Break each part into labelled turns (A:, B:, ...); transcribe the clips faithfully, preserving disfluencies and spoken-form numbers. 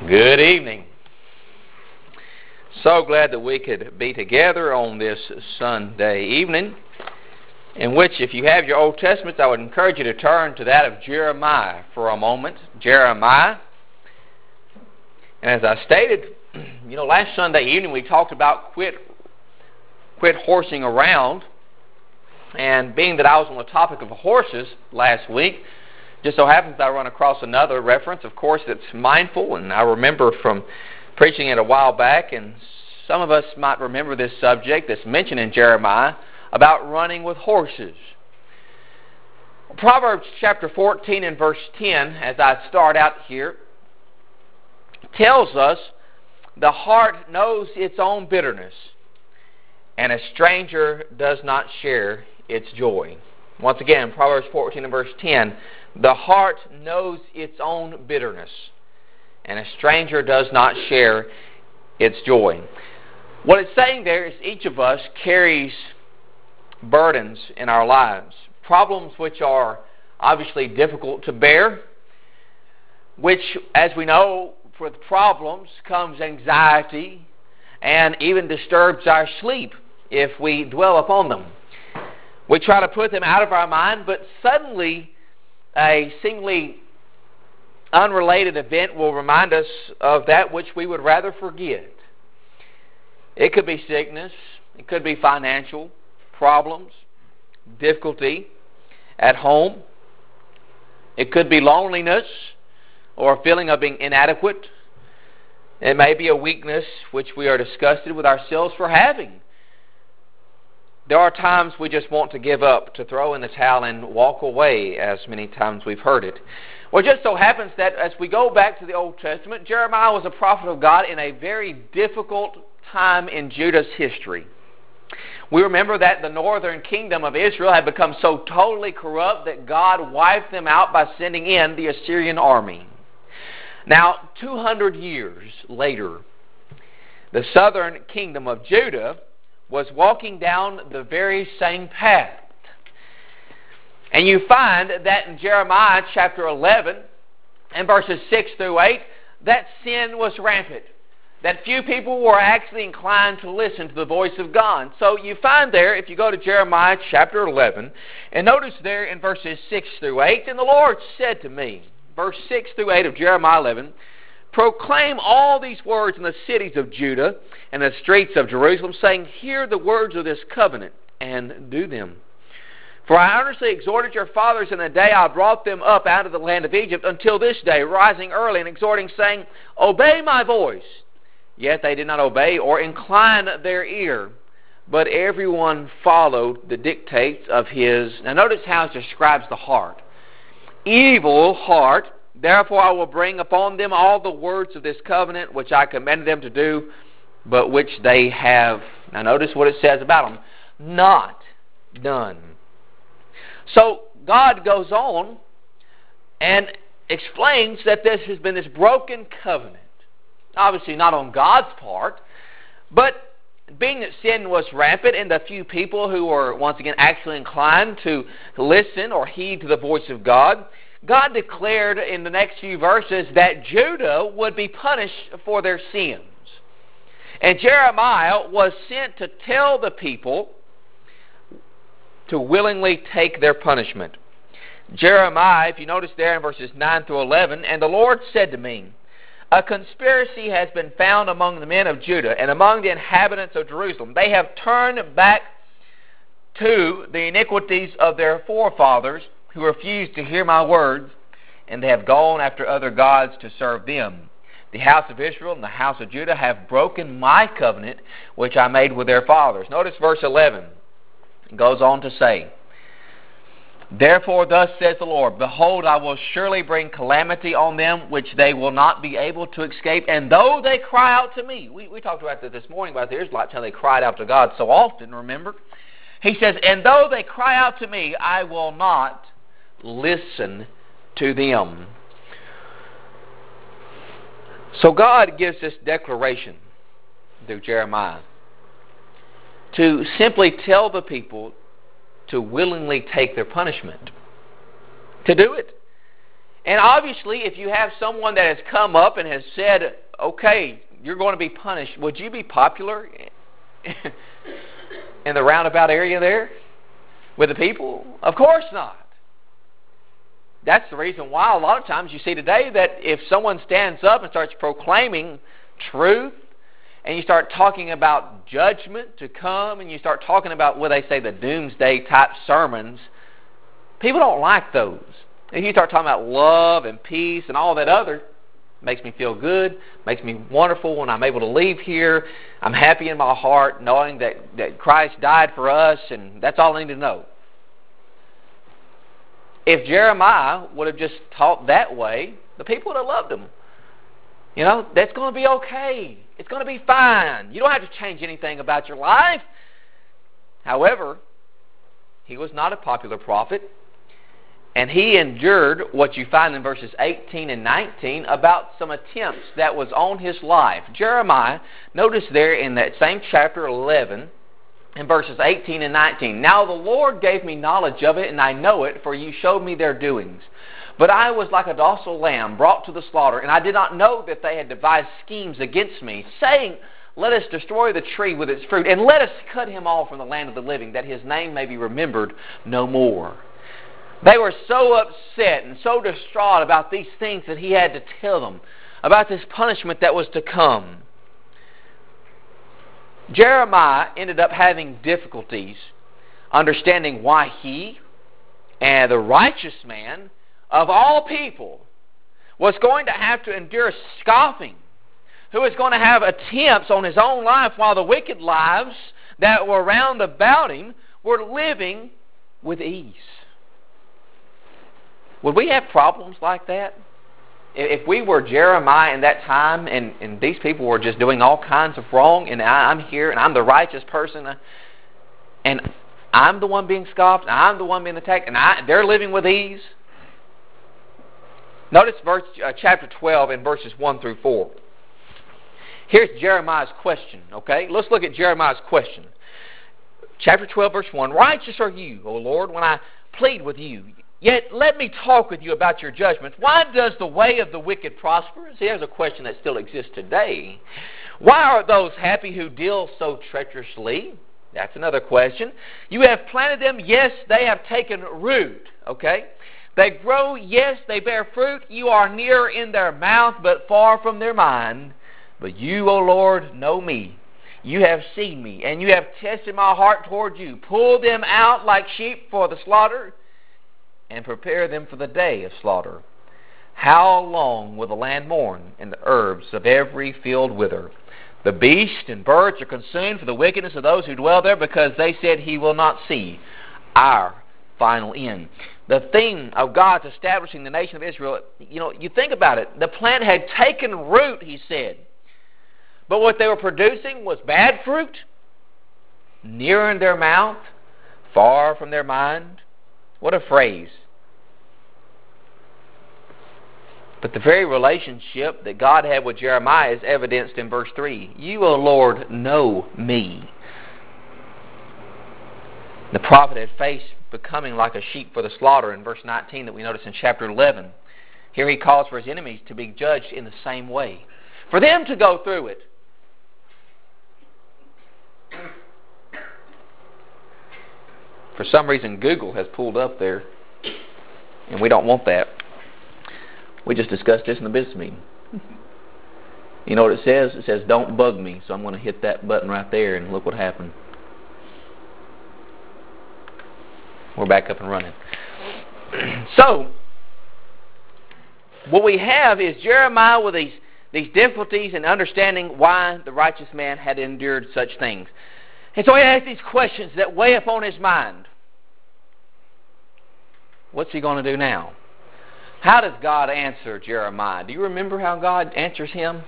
A: Good evening. So glad that we could be together on this Sunday evening, in which, if you have your Old Testaments, I would encourage you to turn to that of Jeremiah for a moment. Jeremiah. And as I stated, you know, last Sunday evening we talked about quit, quit horsing around. And being that I was on the topic of horses last week, just so happens I run across another reference, of course, that's mindful, and I remember from preaching it a while back, and some of us might remember this subject that's mentioned in Jeremiah about running with horses. Proverbs chapter fourteen and verse ten, as I start out here, tells us the heart knows its own bitterness, and a stranger does not share its joy. Once again, Proverbs fourteen and verse ten, the heart knows its own bitterness, and a stranger does not share its joy. What it's saying there is each of us carries burdens in our lives, problems which are obviously difficult to bear, which, as we know, with problems comes anxiety and even disturbs our sleep if we dwell upon them. We try to put them out of our mind, but suddenly a seemingly unrelated event will remind us of that which we would rather forget. It could be sickness, it could be financial problems, difficulty at home, it could be loneliness or a feeling of being inadequate. It may be a weakness which we are disgusted with ourselves for having. There are times we just want to give up, to throw in the towel and walk away, as many times we've heard it. Well, it just so happens that as we go back to the Old Testament, Jeremiah was a prophet of God in a very difficult time in Judah's history. We remember that the northern kingdom of Israel had become so totally corrupt that God wiped them out by sending in the Assyrian army. Now, two hundred years later, the southern kingdom of Judah was walking down the very same path. And you find that in Jeremiah chapter eleven and verses six through eight, that sin was rampant. That few people were actually inclined to listen to the voice of God. So you find there, if you go to Jeremiah chapter eleven, and notice there in verses six through eight, and the Lord said to me, verse six through eight of Jeremiah eleven, proclaim all these words in the cities of Judah and the streets of Jerusalem, saying, hear the words of this covenant and do them. For I earnestly exhorted your fathers in the day I brought them up out of the land of Egypt until this day, rising early and exhorting, saying, obey my voice. Yet they did not obey or incline their ear, but everyone followed the dictates of his. Now notice how it describes the heart. Evil heart. Therefore I will bring upon them all the words of this covenant which I commanded them to do, but which they have, now notice what it says about them, not done. So God goes on and explains that this has been this broken covenant. Obviously not on God's part, but being that sin was rampant and the few people who were once again actually inclined to listen or heed to the voice of God, God declared in the next few verses that Judah would be punished for their sins. And Jeremiah was sent to tell the people to willingly take their punishment. Jeremiah, if you notice there in verses nine through eleven, and the Lord said to me, a conspiracy has been found among the men of Judah and among the inhabitants of Jerusalem. They have turned back to the iniquities of their forefathers, who refused to hear my words, and they have gone after other gods to serve them. The house of Israel and the house of Judah have broken my covenant, which I made with their fathers. Notice verse eleven. It goes on to say, therefore thus says the Lord, behold, I will surely bring calamity on them, which they will not be able to escape. And though they cry out to me, we, we talked about that this morning about the Israelites, how they cried out to God so often, remember? He says, and though they cry out to me, I will not listen to them. So God gives this declaration through Jeremiah to simply tell the people to willingly take their punishment, to do it. And obviously, if you have someone that has come up and has said, okay, you're going to be punished, would you be popular in the roundabout area there with the people? Of course not. That's the reason why a lot of times you see today that if someone stands up and starts proclaiming truth, and you start talking about judgment to come, and you start talking about what they say, the doomsday type sermons, people don't like those. If you start talking about love and peace and all that other, makes me feel good, makes me wonderful when I'm able to leave here. I'm happy in my heart knowing that, that Christ died for us, and that's all I need to know. If Jeremiah would have just taught that way, the people would have loved him. You know, that's going to be okay. It's going to be fine. You don't have to change anything about your life. However, he was not a popular prophet. And he endured what you find in verses eighteen and nineteen about some attempts that was on his life. Jeremiah, notice there in that same chapter eleven, in verses eighteen and nineteen. Now the Lord gave me knowledge of it, and I know it, for you showed me their doings. But I was like a docile lamb brought to the slaughter, and I did not know that they had devised schemes against me, saying, let us destroy the tree with its fruit, and let us cut him off from the land of the living, that his name may be remembered no more. They were so upset and so distraught about these things that he had to tell them, about this punishment that was to come. Jeremiah ended up having difficulties understanding why he and the righteous man of all people was going to have to endure scoffing, who was going to have attempts on his own life while the wicked lives that were round about him were living with ease. Would we have problems like that? If we were Jeremiah in that time and, and these people were just doing all kinds of wrong, and I, I'm here and I'm the righteous person, and I'm the one being scoffed, and I'm the one being attacked, and I, they're living with ease. Notice verse, uh, chapter twelve and verses one through four. Here's Jeremiah's question, okay? Let's look at Jeremiah's question. Chapter twelve, verse one. Righteous are you, O Lord, when I plead with you. Yet let me talk with you about your judgments. Why does the way of the wicked prosper? See, there's a question that still exists today. Why are those happy who deal so treacherously? That's another question. You have planted them, yes, they have taken root, okay? They grow, yes, they bear fruit. You are near in their mouth, but far from their mind. But you, O Lord, know me. You have seen me, and you have tested my heart toward you. Pull them out like sheep for the slaughter, and prepare them for the day of slaughter. How long will the land mourn, and the herbs of every field wither? The beasts and birds are consumed for the wickedness of those who dwell there, because they said, he will not see our final end. The theme of God's establishing the nation of Israel, you know, you think about it. The plant had taken root, he said. But what they were producing was bad fruit, near in their mouth, far from their mind. What a phrase. But the very relationship that God had with Jeremiah is evidenced in verse three. You, O Lord, know me. The prophet had faced becoming like a sheep for the slaughter in verse nineteen that we notice in chapter eleven. Here he calls for his enemies to be judged in the same way. For them to go through it. For some reason, Google has pulled up there, and we don't want that. We just discussed this in the business meeting. You know what it says? It says, don't bug me. So I'm going to hit that button right there, and look what happened. We're back up and running. So, what we have is Jeremiah with these, these difficulties in understanding why the righteous man had endured such things. And so he asks these questions that weigh upon his mind. What's he going to do now? How does God answer Jeremiah? Do you remember how God answers him?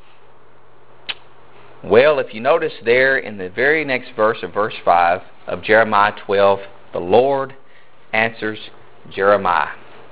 A: Well, if you notice there in the very next verse of verse five of Jeremiah twelve, the Lord answers Jeremiah.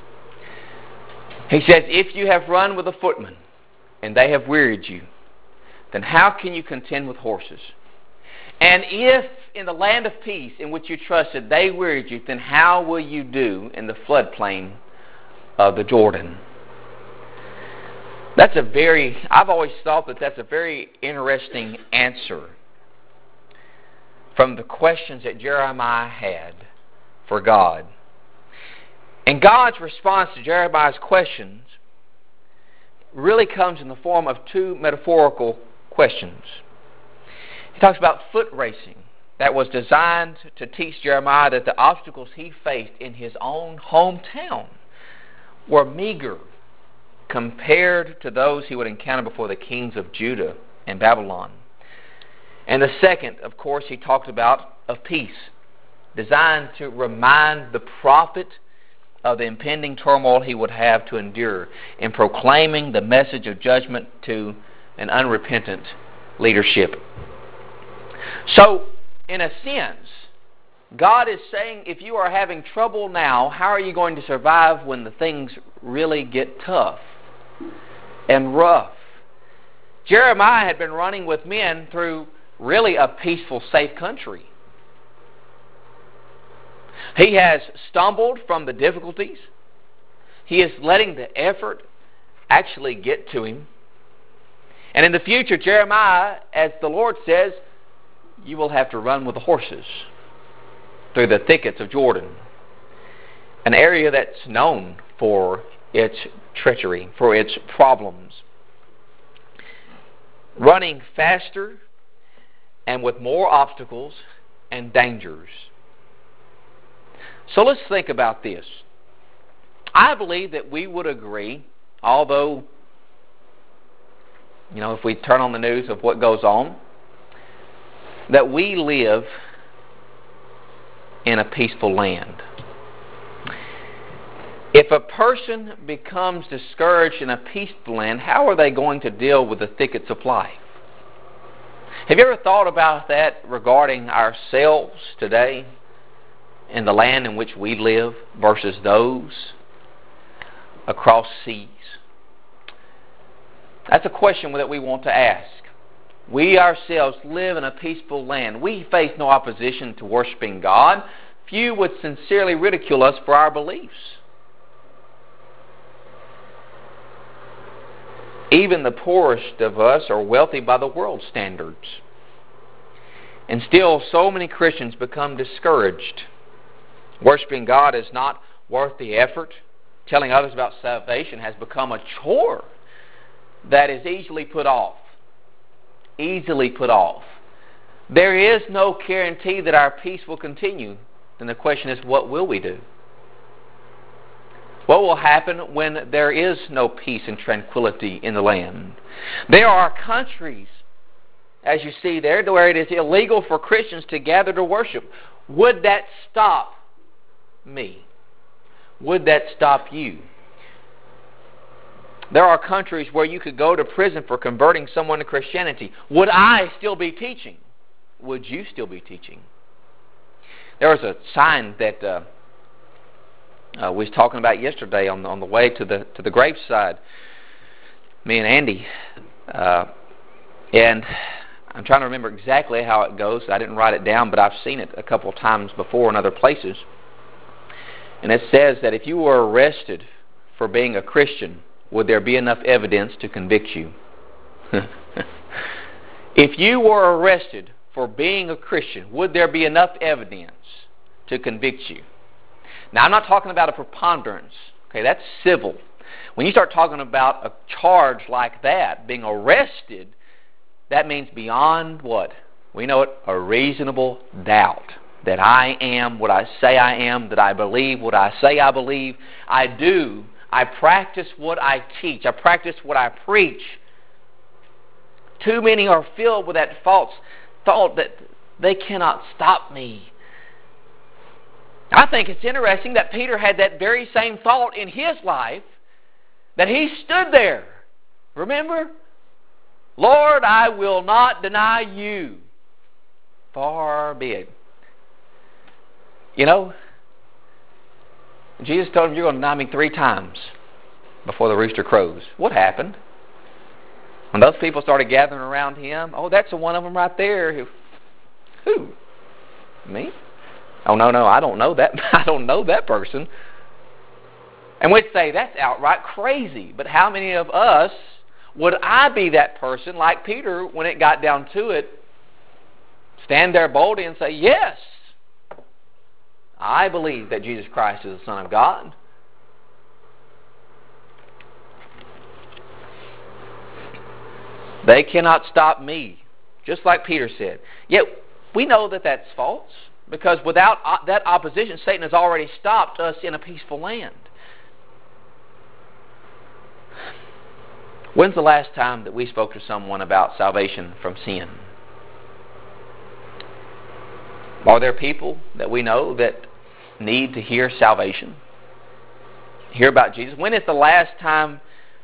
A: He says, if you have run with a footman, and they have wearied you, then how can you contend with horses? And if in the land of peace in which you trusted they wearied you, then how will you do in the floodplain of the Jordan. That's a very, I've always thought that that's a very interesting answer from the questions that Jeremiah had for God. And God's response to Jeremiah's questions really comes in the form of two metaphorical questions. He talks about foot racing that was designed to teach Jeremiah that the obstacles he faced in his own hometown were meager compared to those he would encounter before the kings of Judah and Babylon. And the second, of course, he talked about of peace, designed to remind the prophet of the impending turmoil he would have to endure in proclaiming the message of judgment to an unrepentant leadership. So, in a sense, God is saying, if you are having trouble now, how are you going to survive when the things really get tough and rough? Jeremiah had been running with men through really a peaceful, safe country. He has stumbled from the difficulties. He is letting the effort actually get to him. And in the future, Jeremiah, as the Lord says, you will have to run with the horses through the thickets of Jordan, an area that's known for its treachery, for its problems. Running faster and with more obstacles and dangers. So let's think about this. I believe that we would agree, although, you know, if we turn on the news of what goes on, that we live in a peaceful land. If a person becomes discouraged in a peaceful land, how are they going to deal with the thickets of life? Have you ever thought about that regarding ourselves today and the land in which we live versus those across seas? That's a question that we want to ask. We ourselves live in a peaceful land. We face no opposition to worshiping God. Few would sincerely ridicule us for our beliefs. Even the poorest of us are wealthy by the world's standards. And still, so many Christians become discouraged. Worshiping God is not worth the effort. Telling others about salvation has become a chore that is easily put off. Easily put off. There is no guarantee that our peace will continue. Then the question is, what will we do? What will happen when there is no peace and tranquility in the land? There are countries, as you see there, where it is illegal for Christians to gather to worship. Would that stop me? Would that stop you? There are countries where you could go to prison for converting someone to Christianity. Would I still be teaching? Would you still be teaching? There was a sign that uh, uh, we was talking about yesterday on the, on the way to the to the graveside. Me and Andy, uh, and I'm trying to remember exactly how it goes. I didn't write it down, but I've seen it a couple of times before in other places. And it says that if you were arrested for being a Christian, would there be enough evidence to convict you? If you were arrested for being a Christian, would there be enough evidence to convict you? Now, I'm not talking about a preponderance. Okay, that's civil. When you start talking about a charge like that, being arrested, that means beyond what? We know it, a reasonable doubt. That I am what I say I am, that I believe what I say I believe. I do. I practice what I teach. I practice what I preach. Too many are filled with that false thought that they cannot stop me. I think it's interesting that Peter had that very same thought in his life, that he stood there. Remember? Lord, I will not deny you. Far be it. You know, Jesus told him, you're going to deny me three times before the rooster crows. What happened? When those people started gathering around him, oh, that's the one of them right there. Who? Who? Me? Oh, no, no, I don't know that. I don't know that person. And we'd say, that's outright crazy. But how many of us, would I be that person like Peter when it got down to it, stand there boldly and say, yes, I believe that Jesus Christ is the Son of God? They cannot stop me, just like Peter said. Yet we know that that's false, because without that opposition, Satan has already stopped us in a peaceful land. When's the last time that we spoke to someone about salvation from sin? Are there people that we know that need to hear salvation? Hear about Jesus? When is the last time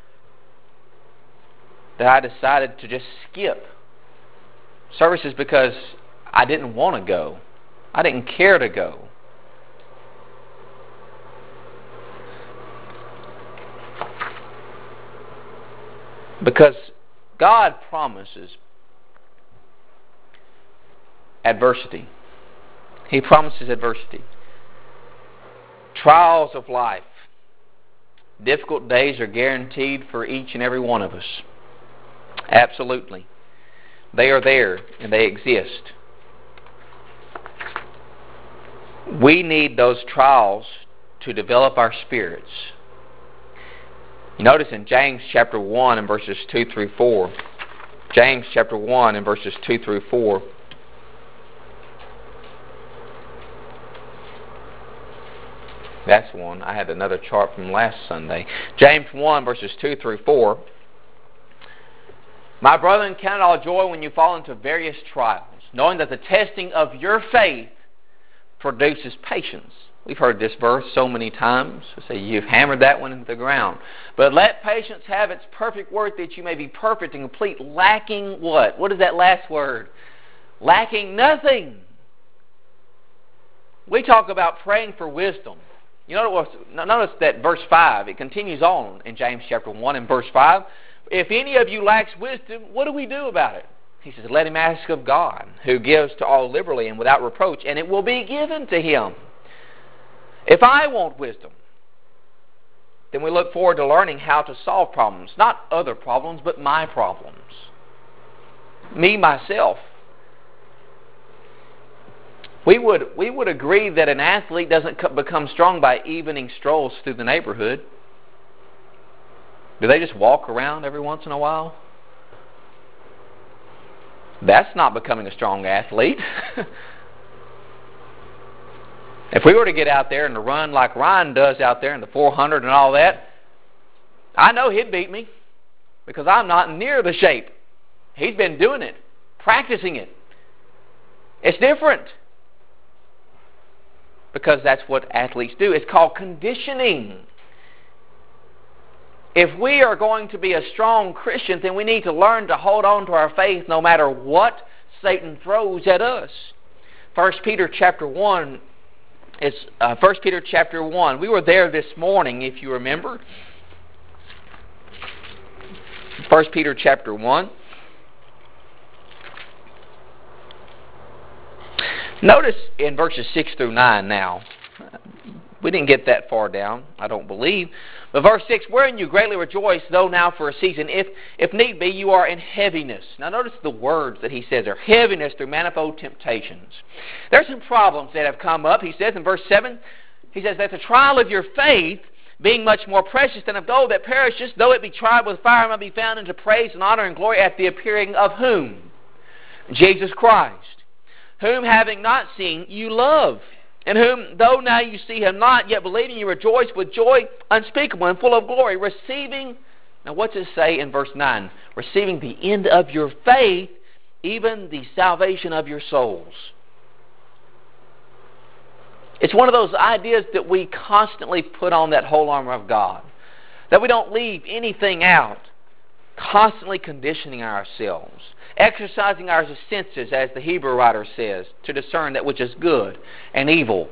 A: that I decided to just skip services because I didn't want to go? I didn't care to go. Because God promises adversity. He promises adversity. Trials of life. Difficult days are guaranteed for each and every one of us. Absolutely. They are there and they exist. We need those trials to develop our spirits. You notice in James chapter one and verses two through four. James chapter one and verses two through four. That's one. I had another chart from last Sunday. James one verses two through four. My brethren, count it all joy when you fall into various trials, knowing that the testing of your faith produces patience. We've heard this verse so many times. I say you've hammered that one into the ground. But let patience have its perfect work, that you may be perfect and complete, lacking what? What is that last word? Lacking nothing. We talk about praying for wisdom. You notice that verse five, it continues on in James chapter one and verse five. If any of you lacks wisdom, what do we do about it? He says, let him ask of God, who gives to all liberally and without reproach, and it will be given to him. If I want wisdom, then we look forward to learning how to solve problems. Not other problems, but my problems. Me, myself. We would, we would agree that an athlete doesn't become strong by evening strolls through the neighborhood. Do they just walk around every once in a while? That's not becoming a strong athlete. If we were to get out there and to run like Ryan does out there in the four hundred and all that, I know he'd beat me, because I'm not near the shape. He's been doing it, practicing it. It's different, because that's what athletes do. It's called conditioning. If we are going to be a strong Christian, then we need to learn to hold on to our faith no matter what Satan throws at us. First Peter chapter one. It's uh, First Peter chapter one. We were there this morning, if you remember. First Peter chapter one. Notice in verses six through nine now. We didn't get that far down, I don't believe. But verse six, wherein you greatly rejoice, though now for a season, if if need be, you are in heaviness. Now notice the words that he says are heaviness through manifold temptations. There's some problems that have come up. He says in verse seven, he says that the trial of your faith, being much more precious than of gold that perishes, though it be tried with fire, might be found into praise and honor and glory at the appearing of whom? Jesus Christ. Whom having not seen, you love. In whom, though now you see him not, yet believing you rejoice with joy unspeakable and full of glory, receiving, now what's it say in verse nine? Receiving the end of your faith, even the salvation of your souls. It's one of those ideas that we constantly put on that whole armor of God. That we don't leave anything out. Constantly conditioning ourselves. Exercising our senses, as the Hebrew writer says, to discern that which is good and evil.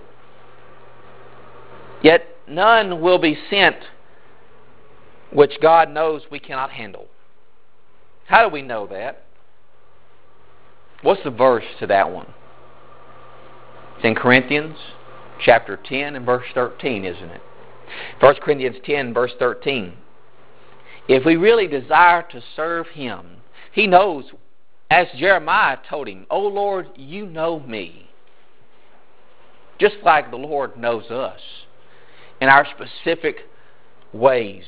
A: Yet none will be sent which God knows we cannot handle. How do we know that? What's the verse to that one? It's in Corinthians chapter ten and verse thirteen, isn't it? First Corinthians ten, verse thirteen. If we really desire to serve Him, He knows, as Jeremiah told him, "O Lord, you know me." Just like the Lord knows us in our specific ways.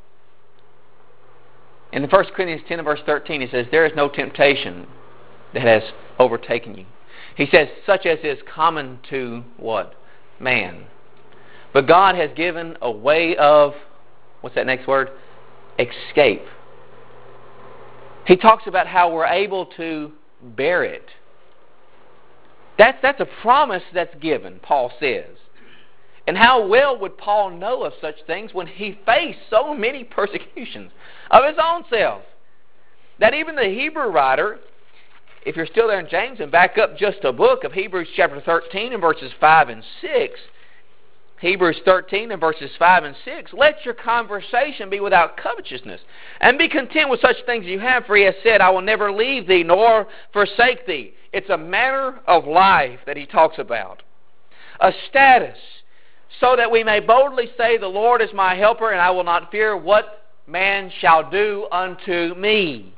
A: In the First Corinthians ten, verse thirteen, He says, "There is no temptation that has overtaken you." He says, "Such as is common to" what? Man. But God has given a way of, what's that next word? Escape. He talks about how we're able to bear it. That's, that's a promise that's given, Paul says. And how well would Paul know of such things when he faced so many persecutions of his own self? That even the Hebrew writer, if you're still there in James and back up just a book of Hebrews chapter thirteen and verses five and six, Hebrews thirteen and verses five and six, "Let your conversation be without covetousness, and be content with such things you have, for He has said, I will never leave thee nor forsake thee." It's a manner of life that he talks about. A status, so that we may boldly say, "The Lord is my helper, and I will not fear what man shall do unto me."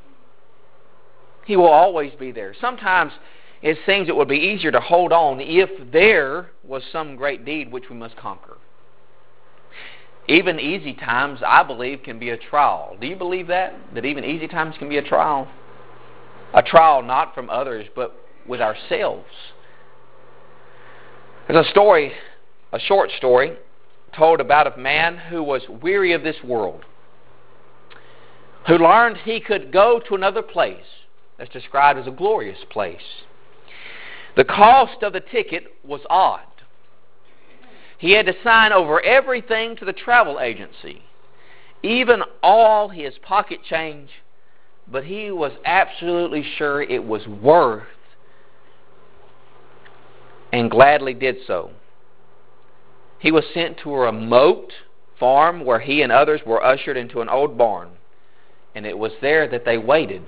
A: He will always be there. Sometimes it seems it would be easier to hold on if there was some great deed which we must conquer. Even easy times, I believe, can be a trial. Do you believe that? That even easy times can be a trial? A trial not from others, but with ourselves. There's a story, a short story, told about a man who was weary of this world, who learned he could go to another place that's described as a glorious place. The cost of the ticket was odd. He had to sign over everything to the travel agency, even all his pocket change, but he was absolutely sure it was worth, and gladly did so. He was sent to a remote farm where he and others were ushered into an old barn, and it was there that they waited.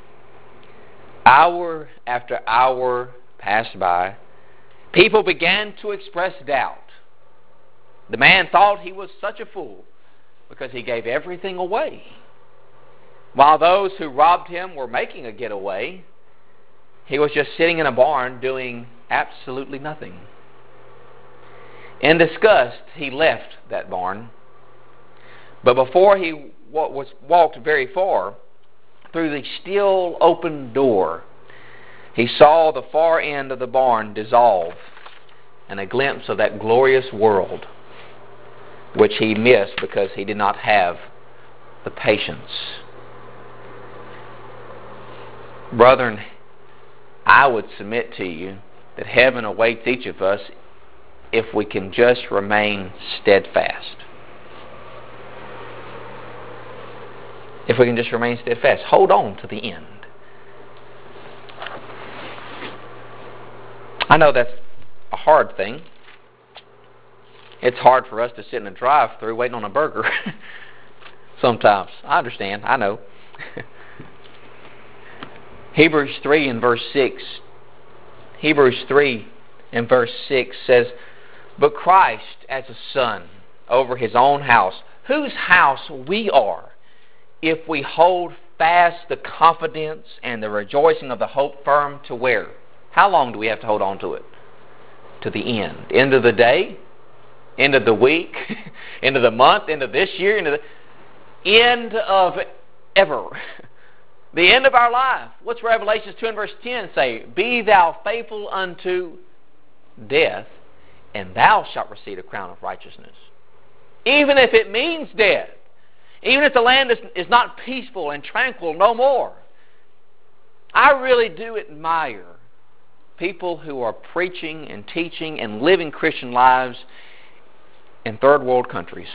A: Hour after hour passed by. People began to express doubt. The man thought he was such a fool because he gave everything away, while those who robbed him were making a getaway. He was just sitting in a barn doing absolutely nothing. In disgust, he left that barn. But before he was walked very far, through the still open door, he saw the far end of the barn dissolve, and a glimpse of that glorious world which he missed because he did not have the patience. Brethren, I would submit to you that heaven awaits each of us if we can just remain steadfast. If we can just remain steadfast. Hold on to the end. I know that's a hard thing. It's hard for us to sit in a drive-thru waiting on a burger sometimes. I understand. I know. Hebrews three and verse six. Hebrews three and verse six says, "But Christ as a son over His own house, whose house we are, if we hold fast the confidence and the rejoicing of the hope firm," to where? How long do we have to hold on to it? To the end. End of the day? End of the week? End of the month? End of this year? End of the end of ever. The end of our life. What's Revelation two and verse ten say? "Be thou faithful unto death, and thou shalt receive a crown of righteousness." Even if it means death. Even if the land is, is not peaceful and tranquil no more. I really do admire people who are preaching and teaching and living Christian lives in third world countries.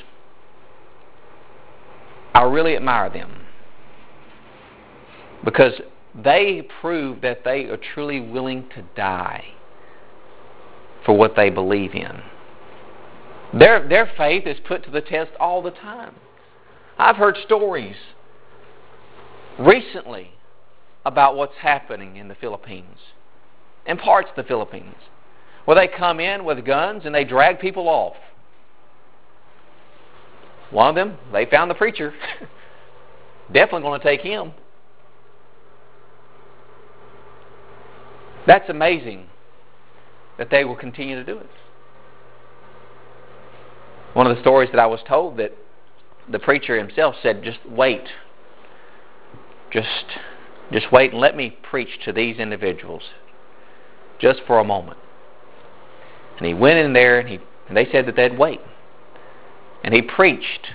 A: I really admire them, because they prove that they are truly willing to die for what they believe in. Their, their faith is put to the test all the time. I've heard stories recently about what's happening in the Philippines, in parts of the Philippines, where they come in with guns and they drag people off. One of them, they found the preacher. Definitely going to take him. That's amazing that they will continue to do it. One of the stories that I was told, that the preacher himself said, just wait. Just, just wait and let me preach to these individuals just for a moment. And he went in there and, he, and they said that they'd wait. And he preached.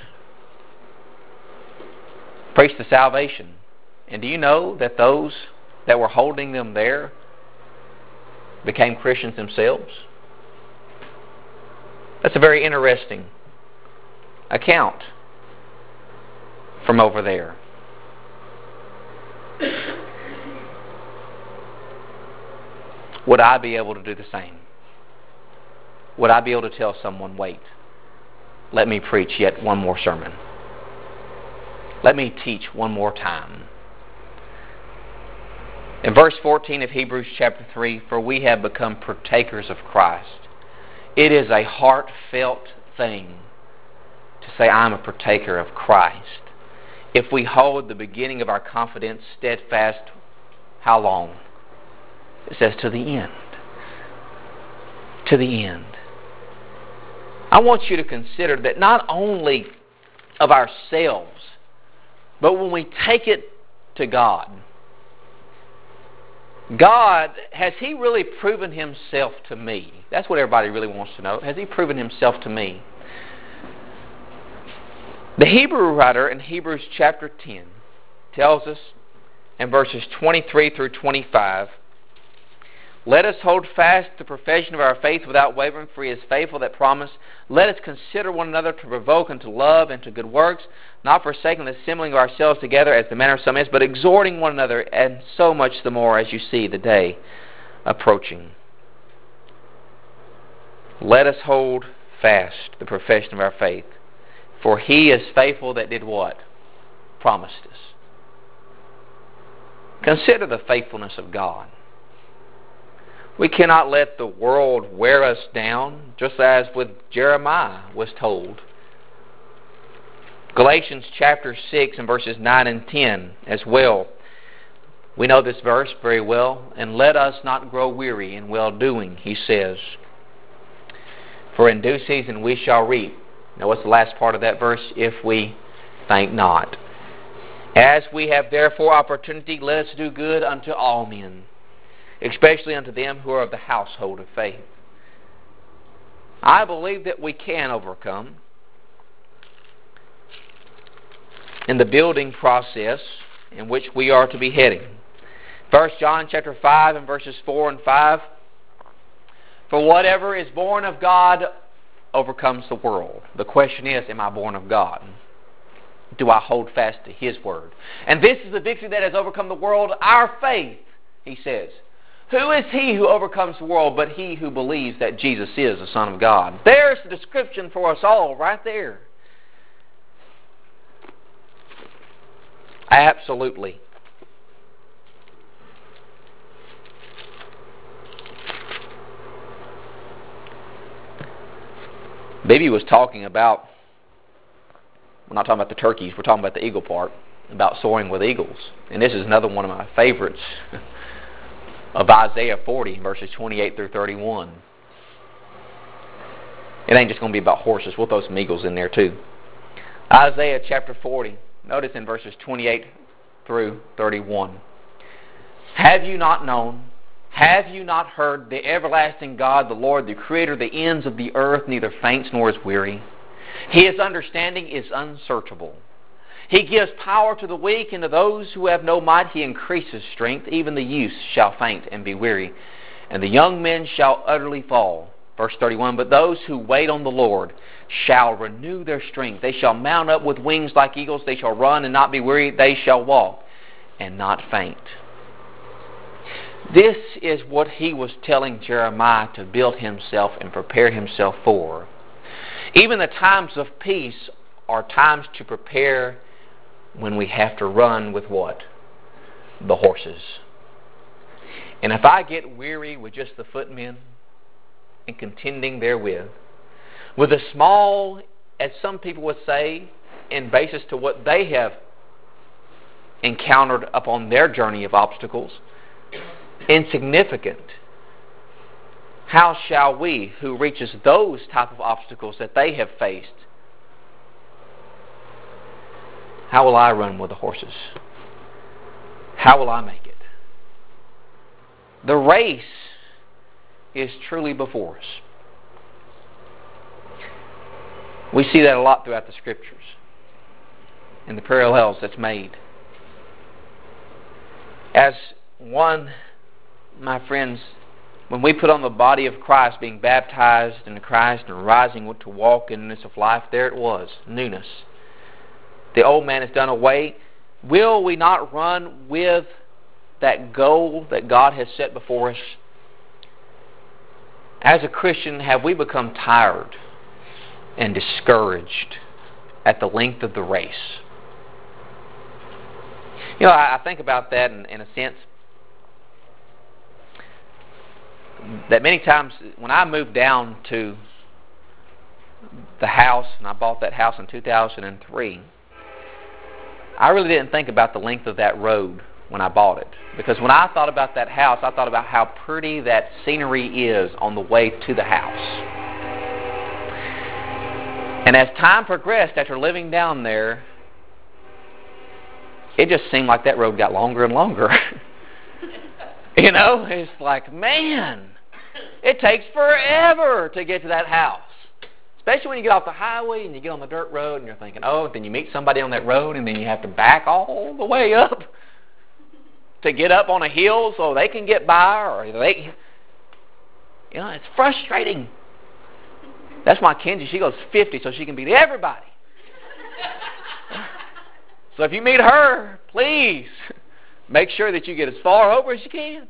A: Preached the salvation. And do you know that those that were holding them there became Christians themselves? That's a very interesting account from over there. Would I be able to do the same? Would I be able to tell someone, wait, let me preach yet one more sermon. Let me teach one more time. In verse fourteen of Hebrews chapter three, for we have become partakers of Christ. It is a heartfelt thing to say, I'm a partaker of Christ. If we hold the beginning of our confidence steadfast, how long? It says to the end. To the end. I want you to consider that not only of ourselves, but when we take it to God, God, has He really proven Himself to me? That's what everybody really wants to know. Has He proven Himself to me? The Hebrew writer in Hebrews chapter ten tells us in verses twenty-three through twenty-five, let us hold fast the profession of our faith without wavering, for He is faithful that promised. Let us consider one another to provoke unto love and to good works, not forsaking the assembling of ourselves together as the manner of some is, but exhorting one another, and so much the more as you see the day approaching. Let us hold fast the profession of our faith, for He is faithful that did what? Promised us. Consider the faithfulness of God. We cannot let the world wear us down, just as with Jeremiah was told. Galatians chapter six and verses nine and ten as well. We know this verse very well. And let us not grow weary in well-doing, he says. For in due season we shall reap. Now what's the last part of that verse? If we faint not. As we have therefore opportunity, let us do good unto all men, especially unto them who are of the household of faith. I believe that we can overcome in the building process in which we are to be heading. First John chapter five and verses four and five. For whatever is born of God overcomes the world. The question is, am I born of God? Do I hold fast to His word? And this is the victory that has overcome the world, our faith, he says. Who is he who overcomes the world but he who believes that Jesus is the Son of God? There's the description for us all right there. Absolutely. Baby was talking about, we're not talking about the turkeys, we're talking about the eagle part, about soaring with eagles. And this is another one of my favorites of Isaiah forty, verses twenty-eight through thirty-one. It ain't just going to be about horses. We'll throw some eagles in there too. Isaiah chapter forty. Notice in verses twenty-eight through thirty-one. Have you not known? Have you not heard? The everlasting God, the Lord, the Creator of the ends of the earth, neither faints nor is weary. His understanding is unsearchable. He gives power to the weak, and to those who have no might He increases strength. Even the youth shall faint and be weary, and the young men shall utterly fall. Verse thirty-one, but those who wait on the Lord shall renew their strength. They shall mount up with wings like eagles. They shall run and not be weary. They shall walk and not faint. This is what he was telling Jeremiah to build himself and prepare himself for. Even the times of peace are times to prepare when we have to run with what? The horses. And if I get weary with just the footmen and contending therewith, with the small as some people would say, in basis to what they have encountered upon their journey of obstacles, insignificant. How shall we, who reaches those type of obstacles that they have faced, how will I run with the horses? How will I make it? The race is truly before us. We see that a lot throughout the Scriptures and the parallels that's made. As one, my friends, when we put on the body of Christ, being baptized into Christ and rising to walk in newness of life, there it was, newness. The old man is done away. Will we not run with that goal that God has set before us? As a Christian, have we become tired and discouraged at the length of the race? You know, I think about that in, in a sense that many times when I moved down to the house, and I bought that house in two thousand three, I really didn't think about the length of that road when I bought it. Because when I thought about that house, I thought about how pretty that scenery is on the way to the house. And as time progressed, after living down there, it just seemed like that road got longer and longer. You know, it's like, man, it takes forever to get to that house. Especially when you get off the highway and you get on the dirt road and you're thinking, oh, then you meet somebody on that road and then you have to back all the way up to get up on a hill so they can get by, or they, you know, it's frustrating. That's why Kenzie, she goes fifty so she can beat everybody. So if you meet her, please make sure that you get as far over as you can.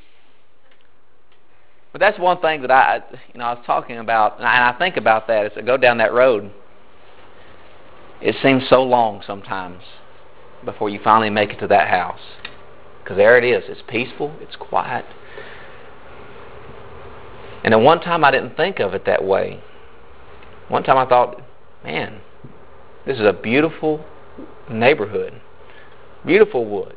A: But that's one thing that I, you know, I was talking about, and I think about that as I go down that road. It seems so long sometimes before you finally make it to that house. Because there it is. It's peaceful. It's quiet. And at one time I didn't think of it that way. One time I thought, man, this is a beautiful neighborhood. Beautiful woods.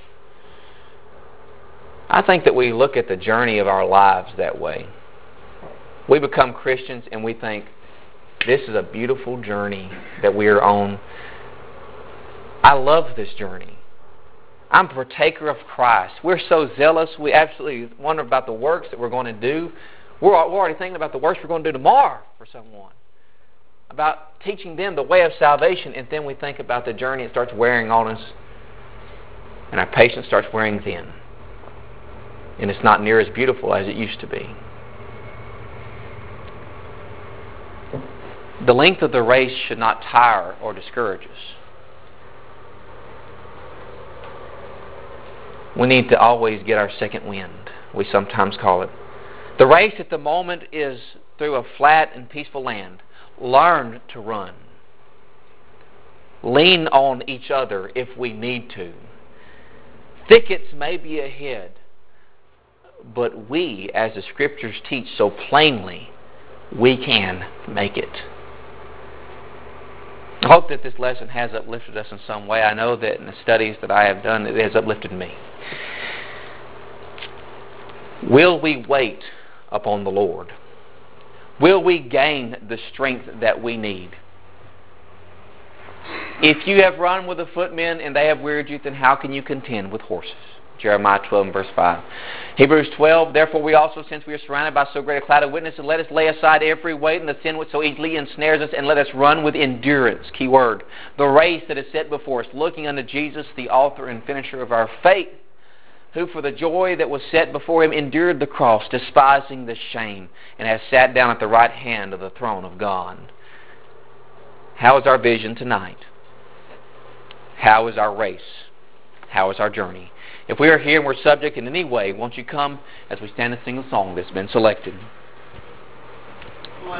A: I think that we look at the journey of our lives that way. We become Christians and we think, this is a beautiful journey that we are on. I love this journey. I'm a partaker of Christ. We're so zealous. We absolutely wonder about the works that we're going to do. We're, we're already thinking about the works we're going to do tomorrow for someone. About teaching them the way of salvation, and then we think about the journey. It starts wearing on us. And our patience starts wearing thin. And it's not near as beautiful as it used to be. The length of the race should not tire or discourage us. We need to always get our second wind, we sometimes call it. The race at the moment is through a flat and peaceful land. Learn to run. Lean on each other if we need to. Thickets may be ahead, but we, as the Scriptures teach so plainly, we can make it. I hope that this lesson has uplifted us in some way. I know that in the studies that I have done, it has uplifted me. Will we wait upon the Lord? Will we gain the strength that we need? If you have run with the footmen and they have wearied you, then how can you contend with horses? Jeremiah twelve and verse five. Hebrews twelve, therefore we also, since we are surrounded by so great a cloud of witnesses, let us lay aside every weight and the sin which so easily ensnares us, and let us run with endurance, key word, the race that is set before us, looking unto Jesus, the author and finisher of our faith, who for the joy that was set before him endured the cross, despising the shame, and has sat down at the right hand of the throne of God. How is our vision tonight? How is our race? How is our journey? If we are here and we're subject in any way, won't you come as we stand and sing a song that's been selected?